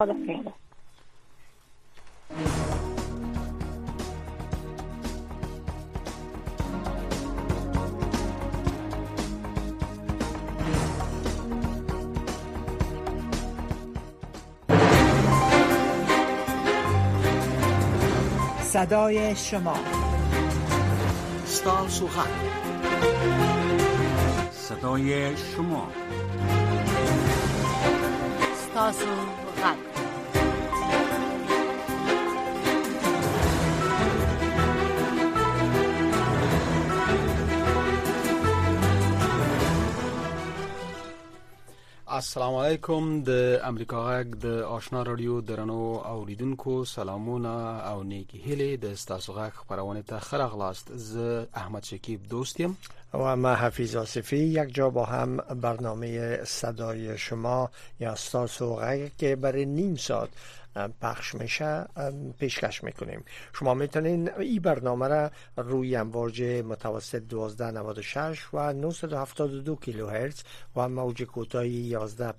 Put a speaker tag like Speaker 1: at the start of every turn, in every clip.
Speaker 1: صدای شما
Speaker 2: ستاسو غږ صدای شما
Speaker 3: ستاسو غږ
Speaker 4: السلام علیکم. د امریکا غږ د آشنا رادیو درنو اوریدونکو سلامونه او نیکی هیله د ستاسو غږ خبرونه ته خراغلاست. ز احمد شکیب دوستیم
Speaker 5: و من حفیظ آصفی یک جا با هم برنامه صدای شما یا ستاسو غږ که برای نیم ساعت پخش میشه پیشکش میکنیم. شما میتونین این برنامه را روی امواج متوسط 1296 و 972 کیلوهرتز و موج کوتاه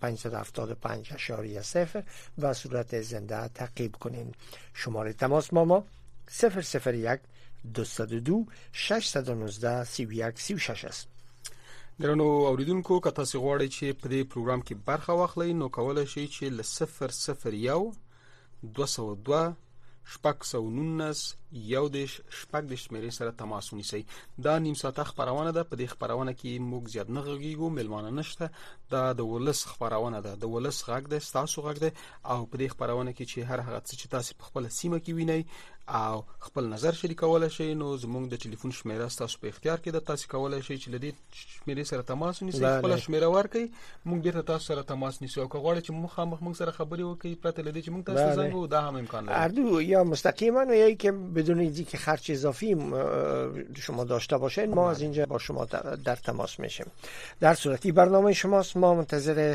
Speaker 5: 11575.0 و صورت زنده تعقیب کنین. شماره تماس ما 001 202 619 3136 است.
Speaker 4: درنو اوریدونکو که تاسو غواړئ چې په دې پروګرام کې برخه واخلئ نو کولای شئ چې ل 001 202 شپږ یو دیش شپږ دیش مېرې سره تماس ونیسئ. دا نیم ساعته خبرونه ده. په دې خبرونه کې موږ زیات نه غږیږو، ملمانه نشته. دا د ولس خبرونه ده، د ولس غږ ده، ستاسو غږ ده. او په دې خبرونه کې چې هر هغه څه چې تاسو په خپل سیمه کې وینئ او خپل نظر شریکولای شئ نو زموږ د ټلیفون شمیره ستاسو په اختیار کې ده. تاسو کولای شئ چې د دې شمیرې سره تماس ونیسئ، خپل شمیره ورکړئ، موږ بیرته تاسو سره تماس نیسو. او که غواړئ چې موږ سره خبرې وکړئ پرته له دې چې موږ تاسو زنګ وو، دا هم امکان لري.
Speaker 5: اردو یا مستقیما و یا اینکه بدون اینکه خرج اضافی شما داشته باشین ما از اینجا با شما در تماس میشیم. در صورتی برنامه شماست، ما منتظر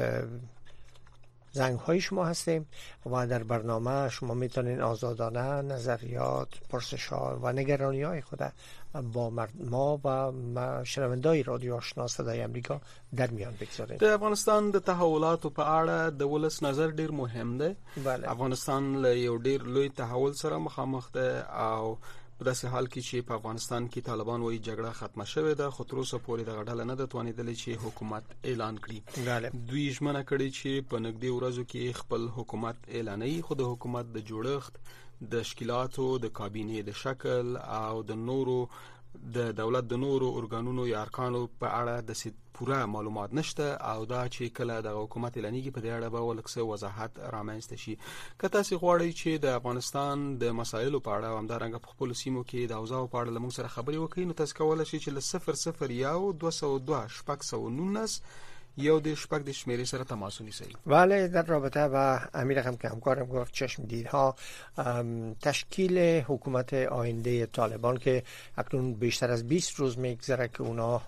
Speaker 5: زنگ های شما هستیم و در برنامه شما میتونین آزادانه نظریات، پرسش ها و نگرانی های خود با ما و شنوندای رادیو آشنا صدای امریکا در میان بگذارین.
Speaker 4: د افغانستان د تحولاتو په اړه د ولس نظر ډیر مهم دی. افغانستان له یو ډیر لوی تحول سره مخامخ ده او په داسې حال کې چې په افغانستان کې طالبان وایي جګړه ختمه شوې ده، خو تر اوسه پورې دغه ډله نه ده توانېدلې چې حکومت اعلان کړي. دوی ژمنه کړې چې په نږدې ورځو کې خپل حکومت اعلانوي، خو د حکومت د جوړښت، د تشکیلاتو، د کابینې د شکل او د نورو د دولت د نورو ارګانونو یا ارکانو په اړه د پوره معلومات نشته او دا چې کله د حکومت اعلانېږي په دې اړه به ولکسه وضاحت رامنځته شي. که تاسو غواړئ چې د افغانستان د مسایلو په اړه او همدارنګه په خپل سیمو کې د اوضاع په اړه موږ سره خبرې وکړئ نو تاسو کولای شئ چې ل 001 202 شپږ یو دیش شپږ دیش مېرې سره تماس ونیسئ.
Speaker 5: بله، در رابطه با همین رقم که همکارم گفت چشم دیدها تشکیل حکومت آینده طالبان که اکنون بیشتر از 20 روز میگذره که اونا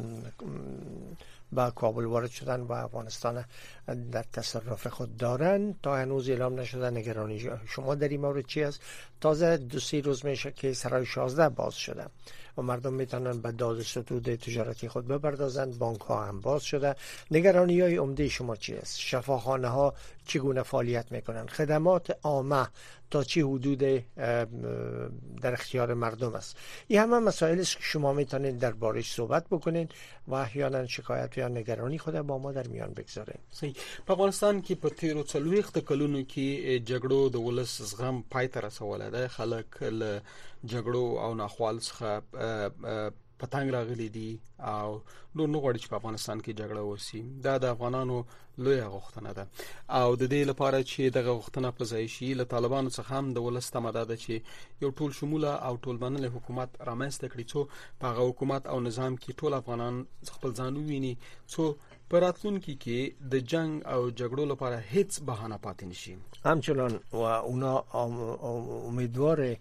Speaker 5: با کابل وارد شدن و افغانستان در تصرف خود دارن، تا هنوز اعلام نشده. نگرانی شما در این مورد چی است؟ تازه 2-3 روز میشه که سرای 16 باز شده و مردم میتونن به داد و ستود تجارتی خود بپردازن، بانک ها هم باز شده. نگرانی های عمده شما چی است؟ شفاخانه ها چگونه فعالیت میکنن؟ خدمات عامه تا چه حدود در اختیار مردم است؟ این همه مسائل است که شما میتونید دربارش صحبت بکنید و احیانا شکایت یا نگرانی خود با ما در میان بگذارید.
Speaker 4: په افغانستان کې په تیرو 40 کلونو کې جګړو د ولس زغم پای ته رسولی دی. خلک له جګړو او ناخوال څخه پتنګ راغلي دي او نور نه غواړي چې په افغانستان کې جګړه وشي. دا د افغانانو لوی غوښتنه ده او د دې لپاره چې دغه غوښتنه په ځای شي له طالبانو څخه هم د ولس تمه ده چې یو ټول شموله او ټول منل حکومت رامنځته کړي، څو په هغه حکومت او نظام کې ټول افغانان خپل ځان وویني، څو په راتلونکي کې د جنگ او جګړو لپاره هیڅ بهانه پاتې نشي.
Speaker 5: همچنان و اونا امیدوار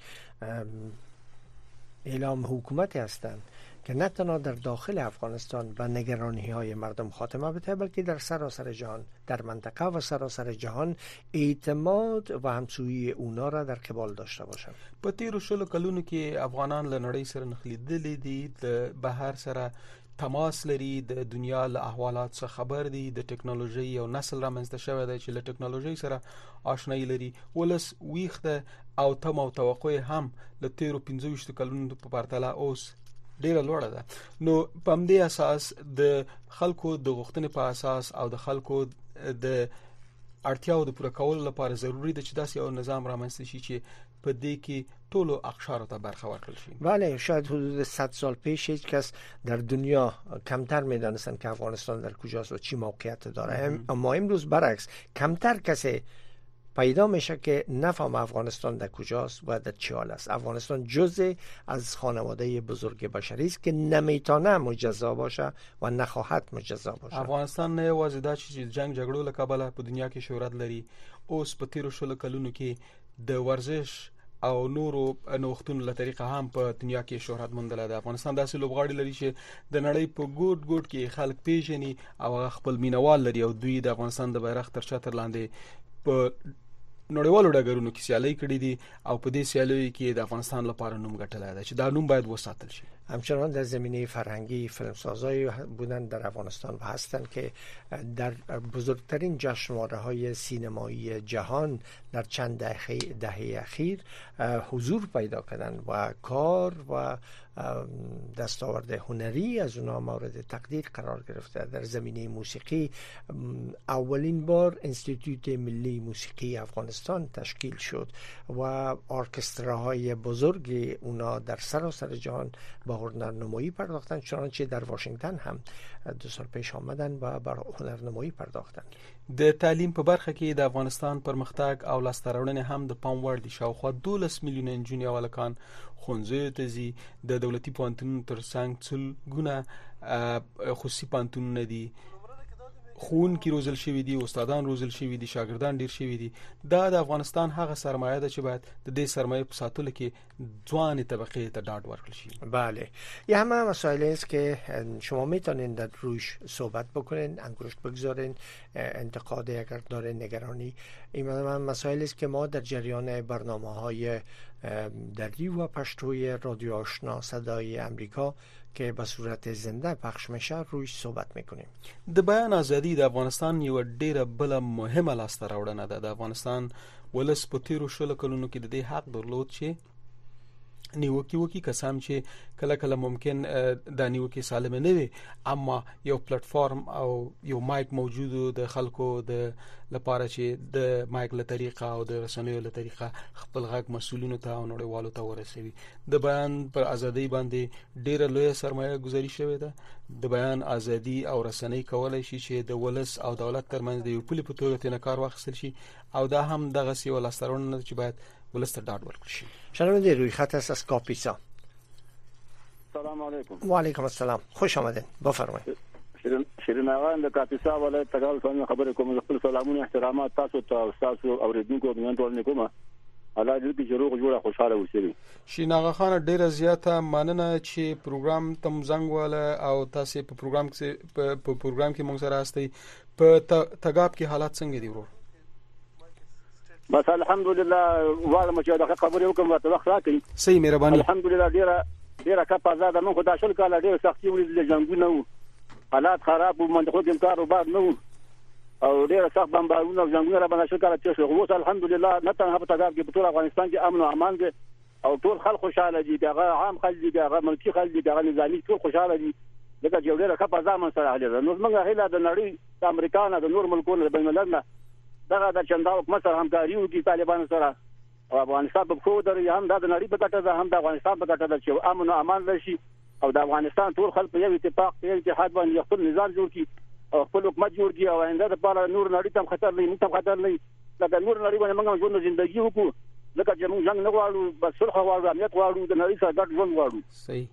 Speaker 5: اعلام حکومتی هستند که نه تنها در داخل افغانستان و نگرانی های مردم خاتمه بده، بلکه در سراسر جهان، در منطقه و سراسر جهان اعتماد و همسویی اونا را در قبال داشته باشند.
Speaker 4: په تیرو 20 کلونو کې افغانان له نړۍ سره نښلیدلې دي، د بهر سره تماس لري، د دنیا له احوالات څخه خبر دي، د ټکنالوژي یو نسل رامنځته شوی دی چې له ټکنالوژي سره آشنایی لري. ولس ویښته او تم او توقع هم له تیرو 25 کلونو په پرتله اوس ډیره لوړه ده. نو په همدې اساس د خلکو د غوښتنې په اساس او د خلکو د اړتیاو د پوره کولو لپاره ضروری ده چې داسې یو نظام رامنځته شي چې په دې کې ټولو اقشارو ته برخه ورکړل شي.
Speaker 5: بله، شاید حدود 100 سال پیش هیچ کس در دنیا کمتر میدانستند که افغانستان در کجاست و چی موقعیت داره. اما امروز برعکس کمتر کسی پیدا میشه که نفهم افغانستان در کجاست و در چه حال است. افغانستان جزء از خانواده بزرگ بشری است که نمیتونه مجزا باشه و نخواهد مجزا باشه.
Speaker 4: افغانستان نه یوازې دا چې جنگ جګړو له کبله په دنیا کې شهرت لري، اوس په تیرو 16 کلونو کې د ورزش او نورو نوښتونو له طریقه هم په دنیا کې شهرت موندلی دی. افغانستان داسې لوبغاړي لري چې د نړۍ په ګوټ ګوټ کې خلک پیژني او خپل مینوال لري او دوی د افغانستان د بیرغ تر چتر لاندې په نړیوالو ډګرونو کې سیالي کړې دي او په دې سیالیو کې د افغانستان لپاره نوم ګټلی دی چې دا نوم باید وساتل شي.
Speaker 5: همچنان در زمینه فرهنگی فیلمسازایی بودن در افغانستان و هستند که در بزرگترین جشنواره‌های سینمایی جهان در چند دهه اخیر حضور پیدا کردند و کار و دستاورد هنری از اونها مورد تقدیر قرار گرفته. در زمینه موسیقی اولین بار انستیتوت ملی موسیقی افغانستان تشکیل شد و ارکستراهای بزرگ اونا در سراسر جهان با هنرنمایی پرداختن، چنانچه در واشنگتن هم 2 سال پیش آمدن و بر هنرنمایی پرداختن.
Speaker 4: د تعلیم په برخه کې د افغانستان پرمختګ او لاسته راوړنې هم د پام وړ دي. شاوخوا 12 میلیونه نجونې او هلکان ښوونځیو ته ځي. د دولتي پوهنتونونو ترڅنګ سلګونه خصوصي پوهنتونونه دي، ښوونکي روزل شوي دي، استادان روزل شوي دي، شاګردان ډیر شوي دي. دا د افغانستان هغه سرمایه ده چې باید د دې سرمایه په ساتلو کې ځوان طبقه ته ډاډ ورکړل شي.
Speaker 5: بله، یه همه مسائلی است که شما میتونین در روش صحبت بکنین، انگشت بگذارین، انتقاد اگر داره، نگرانی. این مسائلی است که ما در جریان برنامه‌های دری و پشتوی رادیو آشنا صدای امریکا که به صورت زنده پخش میشه روش صحبت میکنیم.
Speaker 4: د بیان ازادي د افغانستان یو ډیره بل مهمه لاسته راوړنه ده. د افغانستان ولس په تیرو 16 کلونو کې د دې حق درلود چې نیوکي وکي، کسان چې کله کله ممکن د نیوکي سالمه نه وي، اما یو پلیټ فارم او یو مایک موجود د خلکو د لپاره چې د مایک له طریقه او د رسنیو له طریقه خپل غږ مسؤلینو ته او نړیوالو ته ورسوي. د بیان پر ازادي باندې ډیره لویه سرمایه گذاري شوې ده. د بیان ازادي او رسنۍ کولای شي چې د ولس او دولت ترمنځ د یو پولي په توګه تنه کار واخیستل شي او دا هم دغه سی ولاسته راوړنه چې باید ولس ته ډاډ ورکړي شي.
Speaker 5: شنونده روی خط است از کاپیسا.
Speaker 1: سلام علیکم.
Speaker 5: و علیکم السلام، خوش آمدید، بفرمایید.
Speaker 1: شیرین آقا د کاپیسا ولایت تګال څنګه خبرې کوم؟ خپل سلامونه احترامات تاسو ته او تاسو اوریدونکو مینه ټول نکوم. الله دې چې روغ جوړه خوشاله اوسئ.
Speaker 4: شیرین آقا خان ډیره زیاته مننه چې پروګرام تم زنګ واله او تاسو په پروګرام کې مونږ سره هستئ. په تګاب کې حالات څنګه دي ورو؟
Speaker 1: بس الحمدلله واړه چې دا خبرې وکم ورته وخت راکړي.
Speaker 4: صحیح، مهرباني.
Speaker 1: الحمدلله ډیره کا پازاده مونږ خدای شل کاله ډیره سختي ولې جنگونه وو، حالات خراب وو، منځ خو کوم کاروبار نه وو او ډیره سخت بمبارونه او جنگونه را باندې شل کاله چې شو. اوس الحمدلله نه تنها په تګاب کې په ټول افغانستان کې امن او امان دی او ټول خلک خوشاله دي. دغه عام خلک دي، دغه ملکی خلک دي، دغه نظامی ټول خوشاله دي. دغه جوړه راکه په ځامن سره حاله نو موږ هیله د نړۍ د امریکا نه د نور ملکونو د بین الملل نه دغه د چندا حکومت سره همکاري وکړي طالبانو سره او افغانستان په خو درې هم د نړۍ په ګټه ده، هم د افغانستان په ګټه ده چې امن او امان راشي او د افغانستان ټول خلک په یو اتفاق په اتحاد باندې خپل نظام جوړ کړي او خپل حکومت جوړ کړي او آینده لپاره نور نړۍ ته خطر نه موږ ته خطر نه لکه نور نړۍ باندې موږ ژوند ژوندۍ وکړو، لکه چې موږ جنگ نه غواړو، بس صلح غواړو، امنیت غواړو، د نړۍ سره ګډ ژوند غواړو.
Speaker 4: صحیح،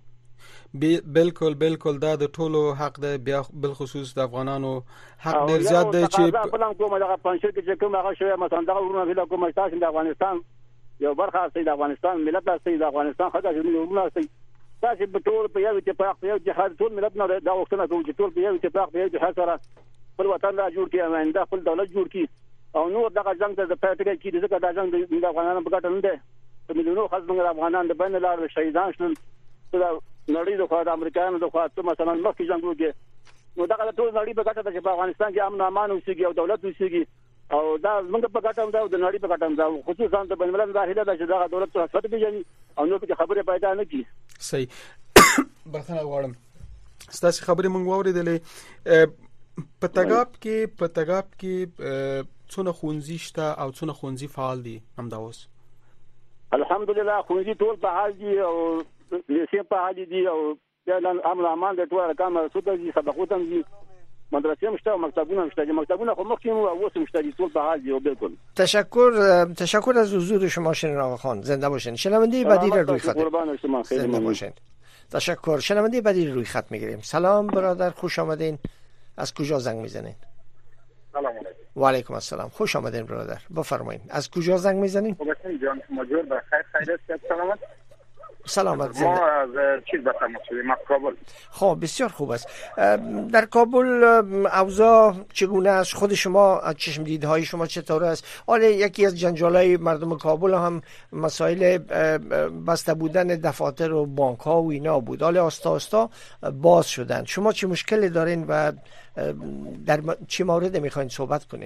Speaker 4: بالکل دا د ټولو حق ده. بیا بل خصوص د افغانانو حق ډیر زیات دی چې
Speaker 1: بلان کومه دغه پنځه کې کوم هغه شوی مثلا دغه ورونه ویل کومه تاسو د افغانستان یو برخه است، د افغانستان ملت است، د افغانستان خدای دې ورونه است. تاسو په ټول په یو اتفاق په یو جهاد ټول ملت نه دا وختونه کوي چې ټول په یو اتفاق په یو جهاد سره خپل وطن را جوړ کړي، آینده خپل دولت جوړ کړي او نور دغه جنگ ته د پاتګي کې دغه د جنگ د افغانانو په ګټه نه ده. په مليونو خلک موږ افغانان د بین لار شهیدان شول، نړۍ د خوا د امریکایانو د خوا ته مثلا مخکې جنگو کې نو دا ټول نړۍ په ګټه ده چې په افغانستان کې امن امان اوسېږي او دولت اوسېږي او دا موږ په ګټه ده او د نړۍ په ګټه ده خصوصا د بین الملل داخله ده چې دا دولت ته حساب پیژني او نو په خبره پیدا نه کی.
Speaker 4: صحیح. بخښنه غواړم ستاسو خبرې موږ واورېدلې. په تګاب کې څونه ښوونځي شته او څونه ښوونځي فعال دي همدا اوس؟
Speaker 1: الحمدلله ښوونځي ټول فعال دي او لیسې فعال دي او د امن امان د ټول ارکان مسعود دي سبقونه دي مدرسې مشته او مکتبونه مشته دي. مکتبونه خو مخکې مو اوس مشته دي ټول فعال دي او بالکل.
Speaker 5: تشکر از حضور شما شیرین آقا خان. زنده باشین. شنونده بعدی رو روی خط.
Speaker 1: قربان شما. خیلی
Speaker 5: ممنون. تشکر. شنونده بعدی روی خط میگیریم. سلام برادر، خوش آمدین. از کجا زنگ میزنین؟
Speaker 6: سلام علیکم.
Speaker 5: و علیکم السلام. خوش آمدین برادر. بفرمایید. از کجا زنگ میزنین؟
Speaker 6: خوبتین جان مجور بخیر خیرت سلامت.
Speaker 5: سلامت.
Speaker 6: ما از چیز به تماس شدیم از کابل.
Speaker 5: خب بسیار خوب است. در کابل اوضاع چگونه است؟ خود شما از چشم دیدهای شما چطور است؟ حالا یکی از جنجالای مردم کابل هم مسائل بسته بودن دفاتر و بانک ها و اینا بود. حالا آستا باز شدن. شما چه مشکلی دارین و در چه مورد میخواین صحبت کنین؟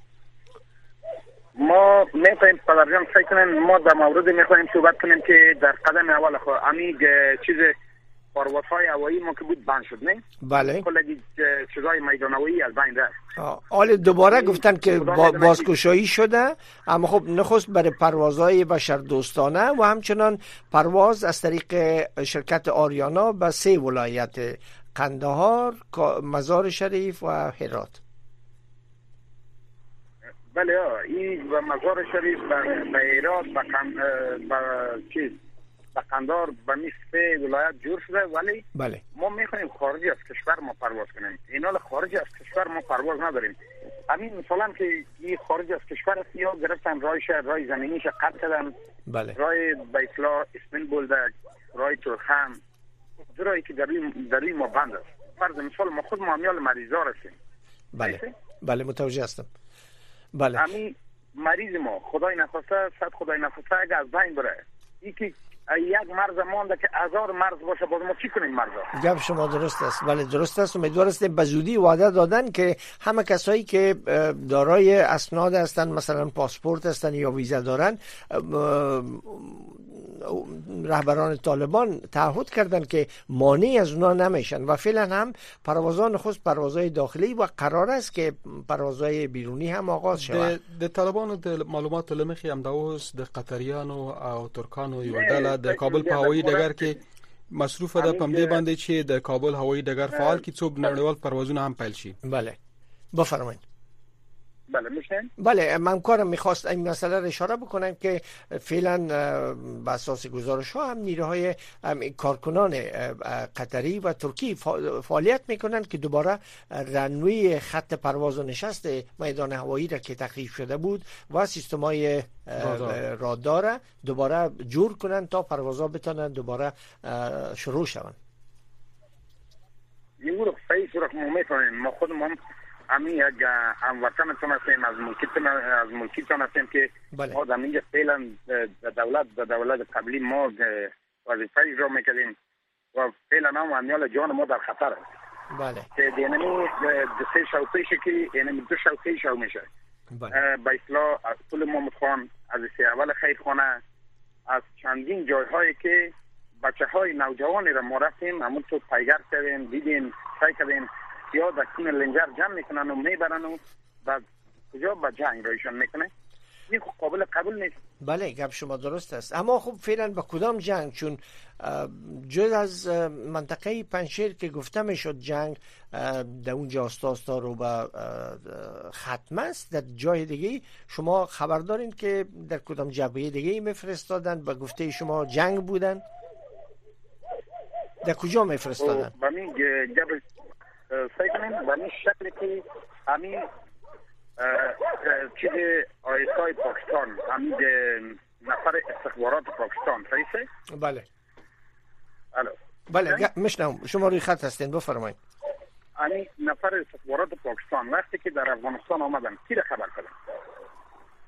Speaker 6: ما میخوایم پدرجان فکر کنیم ما در مورد میخوایم صحبت کنیم که در قدم اول خود امی چیز پروازهای هوایی ما که بود بند شد نه؟
Speaker 5: بله.
Speaker 6: کلی چیزای میدانوایی از بین رفت.
Speaker 5: حالا دوباره گفتن که بازگشایی شده، اما خب نخست برای پروازهای بشردوستانه و همچنان پرواز از طریق شرکت آریانا به 3 ولایت قندهار، مزار شریف و هرات.
Speaker 6: بله این به مزار شریف به هرات به قندهار به سه ولایت جور شده، ولی
Speaker 5: بله
Speaker 6: ما میخوایم خارج از کشور ما پرواز کنیم. اینا خارج از کشور ما پرواز نداریم. همین مثلا که این خارج از کشور است یا گرفتن رای زمینیش قطع کردن.
Speaker 5: بله.
Speaker 6: رای بیتلا اسمین بولدک، رای ترخم، رایی که در این ما بند است. فرض مثال ما خود معامل مریضا هستیم.
Speaker 5: بله متوجه هستم. بله.
Speaker 6: همین مریض ما خدای نخواسته اگه از بین بره، یکی یک مرز مانده که 1000 مرز باشه، باز ما چی کنیم مرزا؟
Speaker 5: گپ شما درست است. بله درست است. امیدوار هستیم به زودی وعده دادن که همه کسایی که دارای اسناد هستن، مثلا پاسپورت هستن یا ویزا دارن، رهبران طالبان تعهد کردن که مانع از اونا نمیشن و فعلا هم پروازان خود پروازهای داخلی و قرار است که پروازهای بیرونی هم آغاز شود.
Speaker 4: د طالبانو د معلوماتو لمخې هم دا اوس د قطریانو او ترکانو یو ډله د کابل په هوایي ډګر کې مصروفه ده، په دې باندې چې د کابل هوایي ډګر فعال کی څو نړیوال پروازونه هم پیل شي.
Speaker 5: بله بفرمایید.
Speaker 6: بله میشن.
Speaker 5: بله من کارم میخواست این مسئله رو اشاره بکنم که فعلا به اساس گزارش ها هم نیروهای کارکنان قطری و ترکی فعالیت میکنند که دوباره رنوی خط پرواز و نشست میدان هوایی را که تخریب شده بود و سیستم های رادار دوباره جور کنند تا پروازها بتونن دوباره شروع شوند.
Speaker 6: این رو صحیح صورت ما میفهمیم. ما خودمون همین یک هموطنتون هستیم، از ملکیتون هستیم که ما در اینجا فعلا دولت قبلی ما وظیفه اجرا میکردیم و فعلا هم امیال جان ما در خطر است.
Speaker 5: بله.
Speaker 6: که اینمی 3 شو پیشه که اینمی 2 شو 3 شو میشه.
Speaker 5: بله.
Speaker 6: با اصلاح از پل محمد خان، از اول خیرخانه، از چندین جایهایی که بچه های نوجوانی را ما رفتیم همون تو پیگر کردیم، دیدیم، سعی کردیم یا در کون لنجر جمع میکنن و میبرن و بعد کجا با جنگ رایشان میکنه. این قابل قبول نیست.
Speaker 5: بله گپ شما درست است. اما خب فعلا با کدام جنگ؟ چون جز از منطقه پنشیر که گفته میشد جنگ در اونجا آستا رو به ختم است، در جای دیگه شما خبر دارین که در کدام جبهه دیگه میفرستادن؟ به گفته شما جنگ بودن؟ در کجا میفرستادن؟
Speaker 6: با این جبهه سیکنیم به این شکلی که همین چیز آیسای پاکستان، همین نفر استخبارات پاکستان صحیحه؟
Speaker 5: بله.
Speaker 6: الو.
Speaker 5: بله میشنم. شما روی خط هستین بفرمایید.
Speaker 6: همین نفر استخبارات پاکستان وقتی که در افغانستان آمدن کی را خبر کردن؟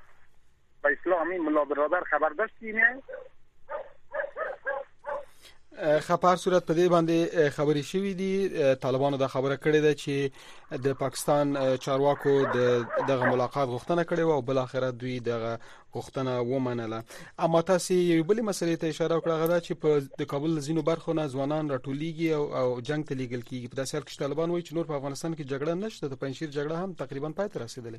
Speaker 6: با اسلامی ملا برادر خبر داشتی نه؟
Speaker 4: خبر صورت په دې باندې خبرې شوې دي. طالبانو دا خبره کړې ده چې د پاکستان چارواکو دغه ملاقات غوښتنه کړې و او بل اخر دوی دغه غوښتنه ومنله. اما تاسو یو بل مسلې ته اشاره وکړه غدا چې په د کابل زینو برخو نه ځوانان راټولېږي او جنگ ته لیږل کیږي. په داسې حال کې طالبان وایي چې نور په افغانستان کې جګړه نشته، د پنځشیر جګړه هم تقریبا پای ته رسیدلې.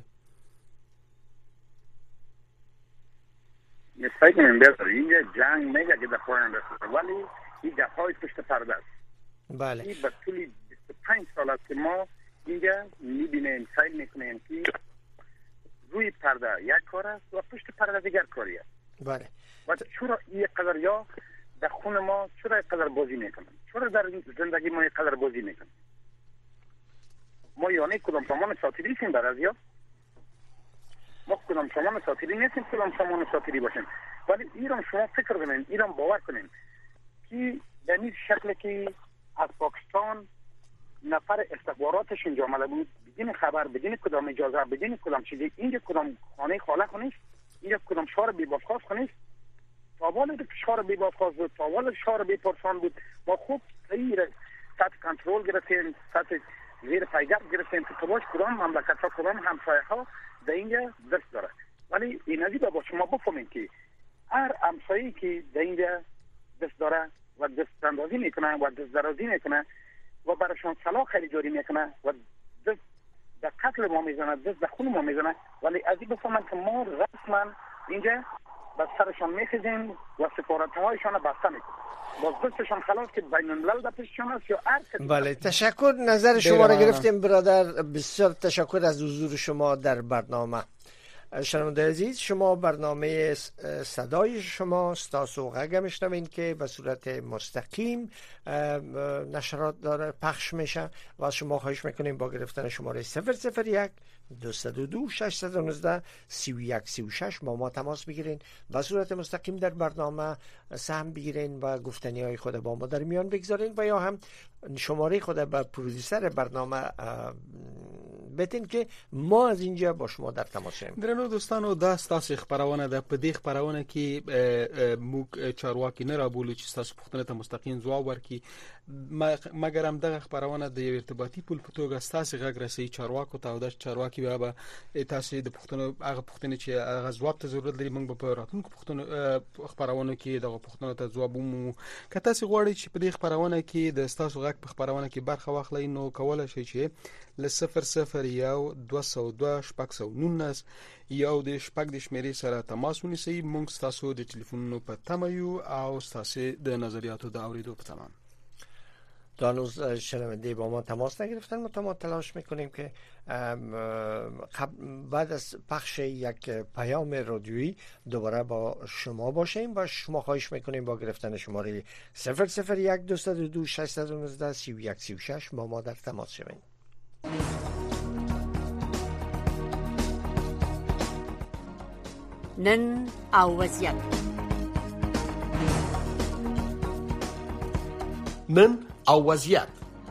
Speaker 6: فکر کنم بیاد اینجا جنگ میگه که در پایان رسیده، ولی این گپ‌های پشت پرده است.
Speaker 5: بله.
Speaker 6: این به طول 25 سال است که ما اینجا میبینیم، سعی میکنیم که روی پرده یک کار است و پشت پرده دیگر کاری است.
Speaker 5: بله.
Speaker 6: و چرا این قدر یا در خون ما چرا این قدر بازی میکنن؟ چرا در زندگی ما این قدر بازی میکنن؟ ما یعنی کدام سامان ساتیری هستیم در از یا؟ ما کدام سامان ساتیری نیستیم، کدام سامان ساتیری باشیم. ولی ایران شما فکر کنین، ایران باور کنین که در این شکل که از پاکستان نفر استخباراتش اینجا آمده بود بدین خبر، بدین کدام اجازه، بدین کدام چیزی، اینجا کدام خانه خاله خونیست، اینجا کدام شهر بی بازخواست خونیست. تاوال شهر بی بازخواست بود، تاوال شهر بی پرسان بود. ما خوب غیر سطح کنترل گرفتیم، سطح زیر پیگرد گرفتیم که تباش کدام مملکت ها، کدام همسایه ها در اینجا دست داره. ولی این ازی با شما بفهمین که هر همسایه‌ای که در اینجا دست داره و دست اندازی میکنه و دست درازی میکنه و برایشان سلاح خیلی جاری میکنه و دست در قتل ما میزنه، دست در خون ما میزنه، ولی ازی بفهمن که ما رسما اینجا به سرشان میخیزیم و سفارت‌هایشان بسته میکنیم. باز دستشان خلاص که بین الملل در پیششان است یا هر کسی.
Speaker 5: بله، تشکر. نظر شما را گرفتیم برادر. بسیار تشکر از حضور شما در برنامه. شنونده عزیز، شما برنامه صدای شما ستاسو غږ میشنوین که به صورت مستقیم نشرات داره پخش میشه و شما خواهش میکنیم با گرفتن شماره 001 222 619 3136 با ما تماس بگیرین، به صورت مستقیم در برنامه سهم بگیرین و گفتنی های خود با ما در میان بگذارین و یا هم شماره خود به پرودوسر برنامه بتین که ما از اینجا با شما در تماس شیم.
Speaker 4: درنو دوستانو، دا ستاسو خبرونه ده. په دې خبرونه کې موږ چارواکي نه رابولو چې ستاسو پوښتنه ته مستقیم ځواب ورکړي، مګر هم دغه خبرونه د یو ارتباطي پول په توګه ستاسو غږ رسوي چارواکو ته، او د چارواکي به تاسو د پوښتنو هغه پوښتنې چې هغه ځواب ته ضرورت لري موږ په راتلونکو پوښتنو خبرونه کې دغه پوښتنو ته ځواب ومو. که تاسو غواړئ چې په دې خبرونه کې د ستاسو غږ په خبرونه کې برخه واخلئ، نو کولای شئ چې ل 001 202 619 یو د شپږ د شمیرې سره تماس ونیسئ. موږ ستاسو د ټلیفونونو په تمه یو او ستاسو د نظریاتو د اوریدو په تمه.
Speaker 5: تا هنوز شنونده با ما تماس نگرفتن، ما تلاش میکنیم که بعد از پخش یک پیام رادیویی دوباره با شما باشیم و شما خواهش میکنیم با گرفتن شماره 001 222 619 3136 با ما در تماس شوید.
Speaker 3: نن او وضعیت.
Speaker 7: نن او وضعیت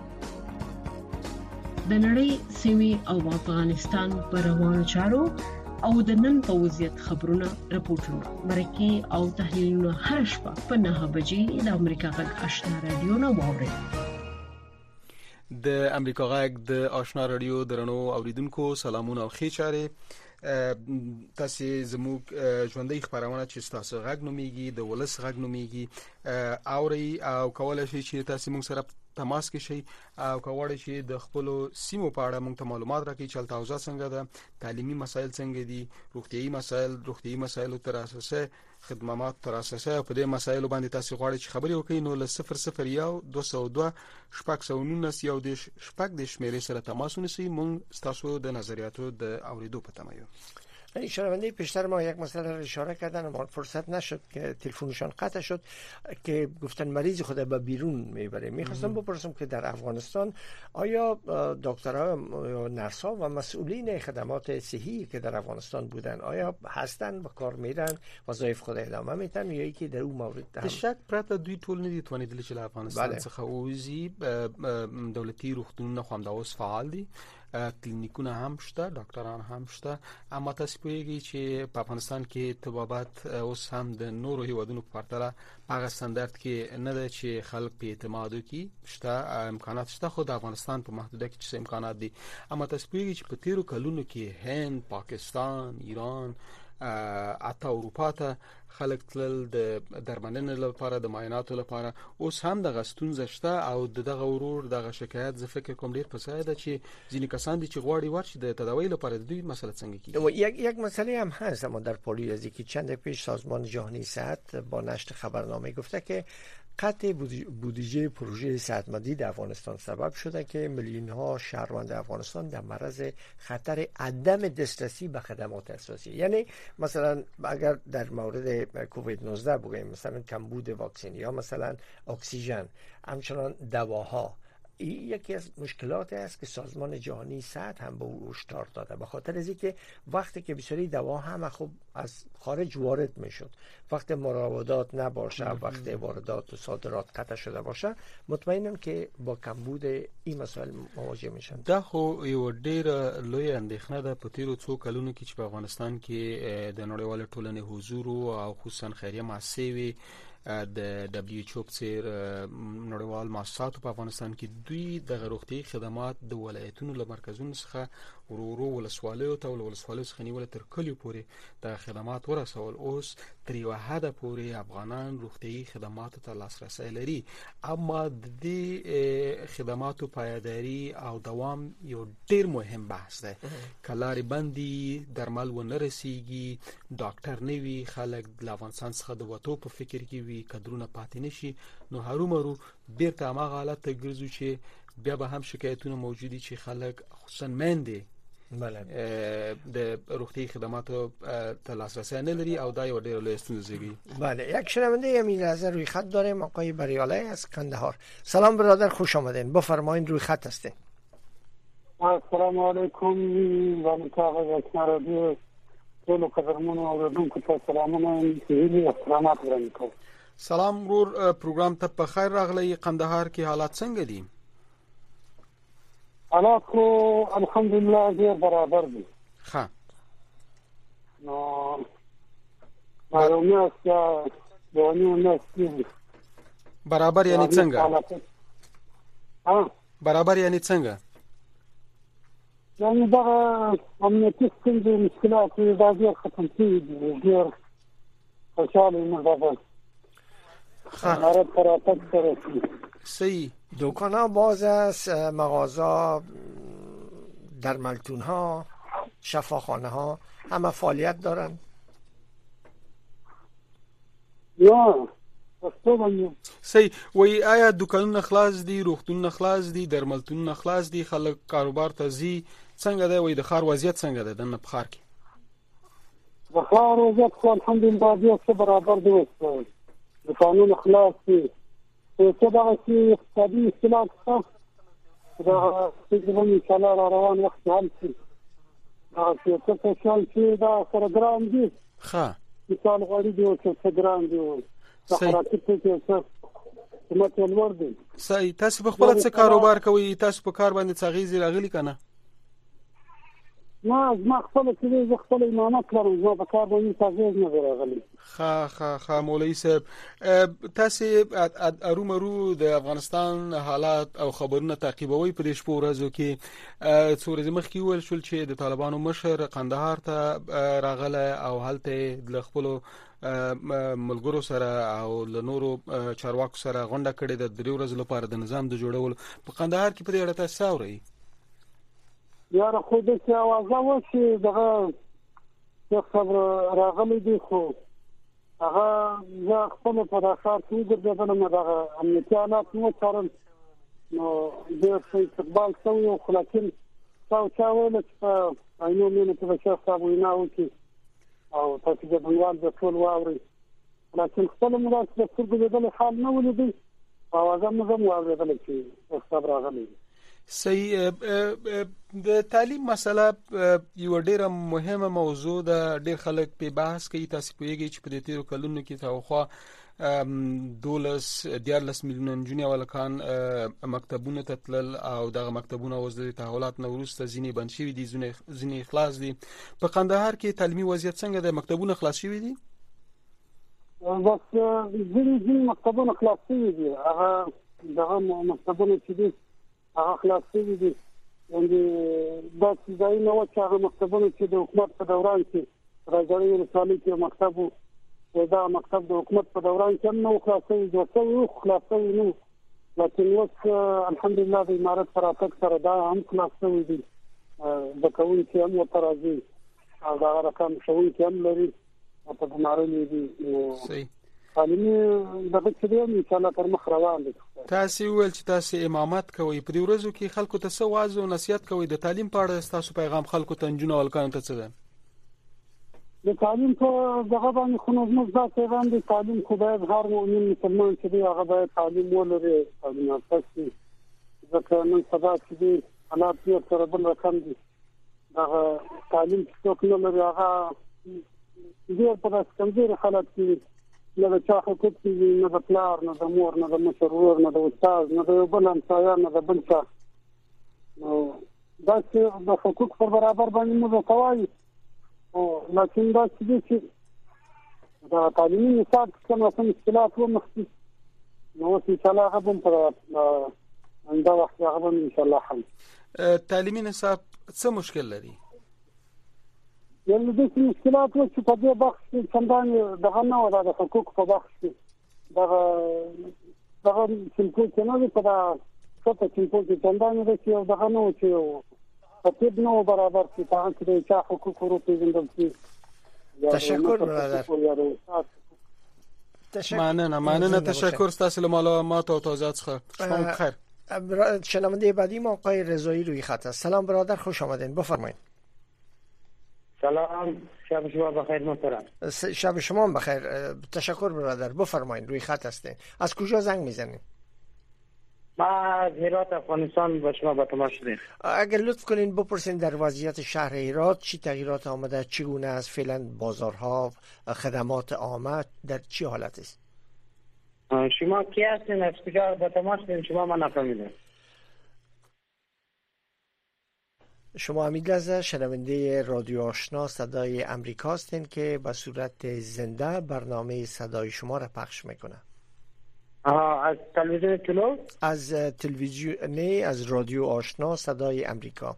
Speaker 8: د نړۍ سیمې او افغانستان پر روانو چارو او د نن په وضعیت خبرونه، راپورټونه، مرکې او تحلیلونه هر شپه په 9 بجې د امریکا غږ آشنا رادیو نه واورئ.
Speaker 4: د امریکا غږ د آشنا رادیو درنو اوریدونکو سلامونه او ښې چارې. تاسو زموږ ژوندۍ خبرونه چې تاسو غږ نوميږي د ولس غږ نوميږي اوري او کولای شئ چې تاسو موږ سره تماس کې شئ او کولای شئ د خپل سیمو په اړه موږ ته معلومات راکړئ چې التاوزه څنګه ده، تعلیمي مسایل څنګه دي، روغتيایي مسایل تر اساسه خدمات تر اساسه په دې مسایلو باندې تاسو غواړئ چې خبرې وکړئ، نو ل 001 202 619 یو د شپږ د شمیرې سره تماس ونیسئ. موږ تاسو د نظریاتو د اوریدو په تمه یو.
Speaker 5: شنونده پیشتر ما یک مسئله را اشاره کردن اما فرصت نشد که تلفنشان قطع شد که گفتن مریض خود به بیرون میبره. میخواستم بپرسم که در افغانستان آیا دکترها یا نرس‌ها و مسئولین خدمات صحی که در افغانستان بودن آیا هستن و کار میرن، وظایف خود ادامه میتن یا اینکه در اون مورد
Speaker 4: د شک پرته دوی ټول نه دي توانیدل چې له افغانستان څخه ووزي. دولتي روغتونونه خو همدا اوس فعال دي کلینیکونه هم شته، ډاکټران هم شته، اما تاسو پوهیږئ چې په افغانستان کې طبابت اوس هم د نورو هیوادونو په پرتله هغه ستاندرد کې نه ده چې خلک په اعتماد وکړي. شته امکانات شته، خو د افغانستان په محدوده کې چې امکانات دي. اما تاسو پوهیږئ چې په تیرو کلونو کې هند، پاکستان، ایران، حتی اروپا ته خلک تلل د درملنې لپاره، د معایناتو لپاره. اوس هم دغه ستونزه شته او دغه ورور دغه شکایت زه فکر کوم ډیر پسای ده چې ځینې کسان دي چې غواړي ورشي د تداوی لپاره. د دوی مسئله څنګه کیږي؟
Speaker 5: یک مسئله هم هست، اما در پولی از که چند پیش سازمان جهانی صحت با نشر خبرنامه گفته که قطع بودجه پروژه صحتمندی در افغانستان سبب شده که میلیون ها شهروند افغانستان در معرض خطر عدم دسترسی به خدمات اساسی. یعنی مثلا اگر در مورد کووید 19 بگوییم، مثلا کمبود واکسن یا مثلا اکسیژن، همچنان دواها، این یکی از مشکلات است که سازمان جهانی صحت هم به او هشدار داده، به خاطر از اینکه وقتی که بسیاری دوا هم خب از خارج وارد میشد، وقت مراودات نباشه، وقت واردات و صادرات قطع شده باشه، مطمئنم که با کمبود این مسائل مواجه میشن.
Speaker 4: دا خو یو ډیر لوی اندېښنه ده په تیرو څو کلونو کې چې په افغانستان کې د نړیوال ټولنې حضور او خصوصا خیریه مؤسسې د WHO په څیر نړیوال مؤسسات په افغانستان کې دوی د روغتي خدمات د ولایتونو له مرکزونو څخه ورورو ولسوالیو ته ولسوالیو څخه نیول تر کلیو پورې د خدمات ورسول. اوس تر یو حد پورې افغانان روغتي خدماتو ته لاسرسي لري، اما د دې خدماتو پایداري او دوام یو ډیر مهم بحث ده. کلاري بندي، درمل و نه رسیږي، ډاکټر نه وي، خلک د افغانستان څخه د وټو په فکر کې وي، کډرونه پاتې نشي، نو هرومرو بیرته هغه حالت ته ګرځو چې بیا به هم شکایتونه موجودي چې خلک خصوصا میندې د روغتي خدماتو ته لاسرسی نه لري او دا یو ډېر لوی ستونزه ده.
Speaker 5: بله، یک شنونده همین لحظه روی خط داریم، آقای بریالی از کندهار. سلام برادر، خوش آمدین، بفرمایید، روی خط هستین.
Speaker 9: السلام علیکم و متابعت رادیو ټول قدرمنو اوریدونکو ته سلامونه او احترامات ورکوم.
Speaker 4: سلام ورور، پروګرام ته په خیر راغلی. قندهار کې حالات څنګه دي؟
Speaker 9: حالات خو الحمدلله ډیر برابر دي.
Speaker 4: ښه،
Speaker 9: نو معلومات یا دونه نسي
Speaker 4: برابر یعنی څنګه؟ برابر یعنی څنګه؟
Speaker 9: یعنی دا امنیتي ستونزې مشکلات دا ډیر ختم شوي دي، ډیر خوشحاله یم.
Speaker 5: صحیح. دکان ها باز است، مغازه، درملتون ها، شفاخانه ها همه فعالیت دارن؟
Speaker 9: یا
Speaker 4: صحیح. وای آیا دکانونه خلاص دي، روغتونونه خلاص دي، درملتونونه خلاص دي، خلک کاروبار ته ځي؟ څنګه دی وای د ښار وضعیت څنګه ده د بخار کې؟
Speaker 9: د ښار وضعیت خو الحمدلله ډیر برابر دی، دکانونه خلاص دي. څه دا چې اقتصادي اصلاحات شته، دا څنګه ان شاء الله را روان وخت حل شي. دا څه شال چې دا سره ګرام دي.
Speaker 4: ښه،
Speaker 9: مثال غوړي دي چې ګرام دي.
Speaker 4: صحیح. تاسو په خپل څه کاروبار کوئ؟ تاسو په کار باندې څه غیزي راغلی کنه؟
Speaker 9: نه، ما خپل چې خپل امامت لرم، زه په کار باندې تغییر نه راغلی.
Speaker 4: ښه مولوي صاحب، تاسو ارومرو د افغانستان حالات او خبرونه تعقیبوي په دې شپو ورځو کې. څو ورځې مخکې ویل شول چې د طالبانو مشر قندهار ته راغله او هلته د خپل ملګرو سره او له نورو چارواکو سره غونډه کړې ده د 3 ورځې لپاره د نظام د جوړولو. په قندهار کې په دې اړه تاسو اورئ؟
Speaker 9: یاره خو د څه اوازه و چې دغه خبر راغلی دی، خو هغه زه خپل په راښار کې ګرځېدلم، دغه امنیتي حالات مو څارل، نو ډېر ښه استقبال شوی و. خو لیکن چا ویل چې په عینو مینو کې به شیخ صاحب وینا وکړي او تاسو ګډونوال به ټول واورئ، لیکن خپل مو داسې د سترګو لیدلی حال نه ولیدی، اوازه مو هم واورېدله چې شیخ صاحب راغلی دی.
Speaker 4: صحیح. د تعلیم مسله یو ډیره مهمه موضوع ده، ډیر خلک په بحث کوي. تاسو پوهیږئ چې په دې تیرو کلونو کې تاوخوا $14 میلیون نجونې او هلکان مکتبونو ته تلل او دغه مکتبونه اوس د تحولات نه وروسته ځینې بند شوي دي، ځینې خلاص دي. په قندهار کې تعلیمي وضعیت څنګه دی؟ مکتبونه خلاص شوي دي؟
Speaker 9: بس ځینې مکتبونه خلاص شوي دي. هغه دغه مکتبونه چې دي هغه خلاص شوي دي. یعنې دا ځایونه وو چې هغه مکتبونه چې د حکومت په دوران کې راځړی ولسوالۍ کې مکتب و، دا مکتب د حکومت په دوران کې هم نه خلاص شوي، دوه سوي خلاص شوي نه، لیکن اوس الحمدلله د امارت په راتګ سره دا هم خلاص شوي دي. د کوونکي هم ورته راځي او دا رقم ښوونکي هم لري په ګمارلي دي.
Speaker 4: صحیح.
Speaker 9: تعلیمي دغه چې دی ان شاء الله تر مخ روان دي.
Speaker 4: تاسو ویل چې تاسو امامت کوئ، په دې ورځو کې خلکو ته څه واعظ او نصیحت کوئ؟ د تعلیم په اړه تاسو پیغام خلکو ته نجونو او هلکانو ته څه دی؟
Speaker 9: د تعلیم په دغه باندې خو موږ دا پیغام دی، تعلیم خو باید هر مؤمن مسلمان چې دی هغه باید تعلیم ولري، تعلیم اساسي. ځکه نن سبا چې دی حالات یې سره بل رقم دي. دغه تعلیم چې څوک نه لري هغه ډېر په داسې کمزوري حالت کې نه د چا حقوق دي، نه د پلار، نه د مور، نه د مشر ورور، نه د استاد، نه د یو بل همسایه، نه د بل چا. نو داسې د حقوق پر برابر باندې موږ کوایو، لیکن دا چې د تعلیمي نصاب کې کوم څه مشکلات و مخکې، نو ان شاء الله هغه هم په دا وخت هغه هم ان شاء الله حل.
Speaker 4: تعلیمي نصاب څه مشکل لري؟
Speaker 9: یعنی د مشکلات و چې په دې بخش کې څنګه دغه نه و د حقوق په بخش کې دغه سمپل نه دی، په دا څه سمپل چې څنګه نه دی او دغه نه و چې ترتیب نه برابر چې تاسو د چا حقوق ورو پیژندل شي.
Speaker 5: تشکر برادر.
Speaker 4: مننه تشکر ستاسو له معلومات او توضیحات څخه. شما بخیر.
Speaker 5: شنونده بعدی ما آقای رضایی روی خط است. سلام برادر، خوش آمدین، بفرمایید.
Speaker 10: سلام، شب شما بخیر محترم.
Speaker 5: شب شما بخیر. تشکر برادر، بفرمایید، روی خط هستین. از کجا زنگ میزنید؟
Speaker 10: ما از هرات افغانستان با شما با تماس شدیم.
Speaker 5: اگر لطف کنین بپرسین در وضعیت شهر هرات چی تغییرات آمده، چگونه است فعلا بازارها، خدمات عامه در چی حالت است؟
Speaker 10: شما کی هستین؟ از کجا با تماس شدیم؟ شما من نفهمیدم.
Speaker 5: شما حمید لحظه شنونده رادیو آشنا صدای امریکا هستین که به صورت زنده برنامه صدای شما را پخش میکنه.
Speaker 10: از تلویزیون طلو؟
Speaker 5: از تلویزیون نه، از رادیو آشنا صدای امریکا.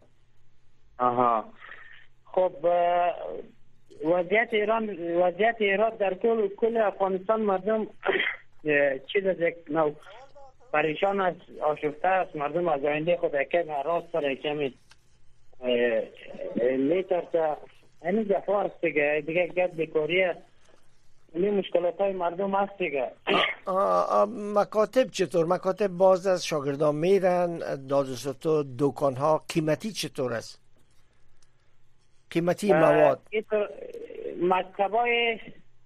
Speaker 10: خب وضعیت ایران در کل افغانستان مردم چیز از یک نوع پریشان است، آشفته است. مردم از آینده خود کمی هراس داره، کمی میترسه. این جفا است دیگه گرد بیکاری است. این مشکلات های مردم هست دیگه.
Speaker 5: مکاتب چطور؟ مکاتب باز از شاگردان میرن، دادوستو دکان ها قیمتی چطور است؟ قیمتی مواد
Speaker 10: مکتبای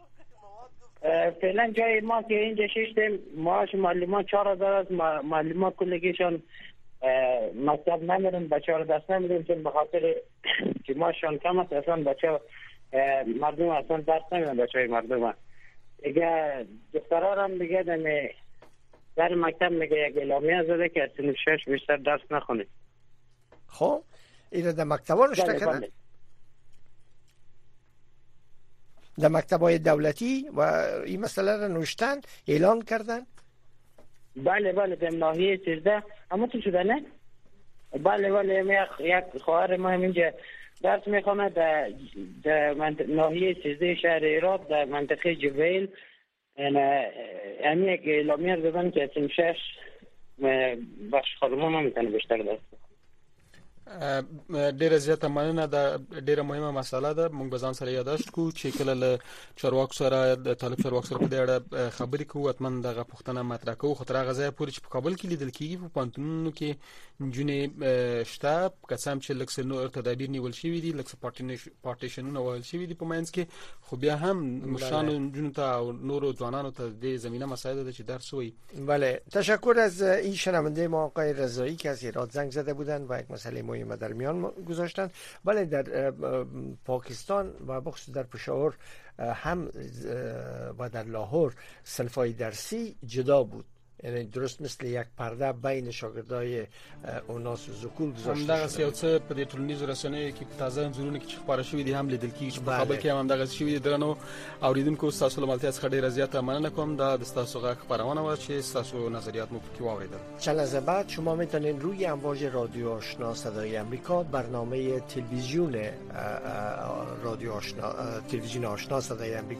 Speaker 10: فعلا جای ما که اینجا ششتیم معاش معلمان 4000 است. معلمان کلگیشان مکتب نمیرن، بچه ها رو دست نمیدن، چون به خاطر که معاششان کم است. اصلا بچه مردم اصلا درس نمیدن، بچه های مردم دیگه. دخترها هم دیگه در مکتب میگه یک اعلامیه زده که از سن 6 بیشتر درس نخونید.
Speaker 5: خب این در مکتبا نوشته کردن؟ در مکتبای دولتی و این مسئله را نوشتن، اعلان کردن؟
Speaker 10: بله در ناحیه 13 اما تو شده نه؟ بله یک خواهر ما اینجا درس میخونه در ناحیه 13 شهر هرات در منطقه جبیل. یعنی یک اعلامیه دادن که سن 6 بخش خادمان هم میتونه بیشتر درس.
Speaker 4: ډیره زیاته مننه. دا ډیره مهمه مسله ده. موږ به ځان سره یاداشت کو چې کله له چارواکو سره د طالب چارواکو سره په دې اړه خبرې کوو، اتمن دغه پوښتنه مطرح کوو. خو تر هغه ځایه پورې چې په کابل کې لیدل کېږي په پوهنتونونو کې نجونې شته، که څه هم چې لږ څه نور تدابیر نیول شوي دي، لږ څه پارټیشنونه وهل شوي دي په منځ کې، خو بیا هم مشرانو نجونو ته او نورو ځوانانو ته د زمینه مساعده ده چې درس وایي.
Speaker 5: بله، تشکر از این شنونده ما آقای رضایی که از هرات زنگ زده بودند و یک مسئله مهم راهنمایی ما در میان گذاشتن. ولی در پاکستان و بخصوص در پشاور هم و در لاهور صنفای درسی جدا بود، یعنی درست مثل یک پرده بین شاگردای اوناس و زکول گذاشته شده.
Speaker 4: همدغه سیاست په دې ټولنیزو رسنیو کې تازه انځورونه کې خبره شوې دي هم لیدل کېږي چې په کابل کې همدغه شوې دي. درنو اوریدونکو تاسو له ملتیا څخه ډیره زیاته مننه کوم. دا د تاسو غږ خبرونه و چې تاسو نظریات مو پکې واوریدل.
Speaker 5: چند لحظه بعد شما میتونید روی امواج رادیو آشنا صدای امریکا برنامه تلویزیون رادیو آشنا تلویزیون آشنا صدای امریکا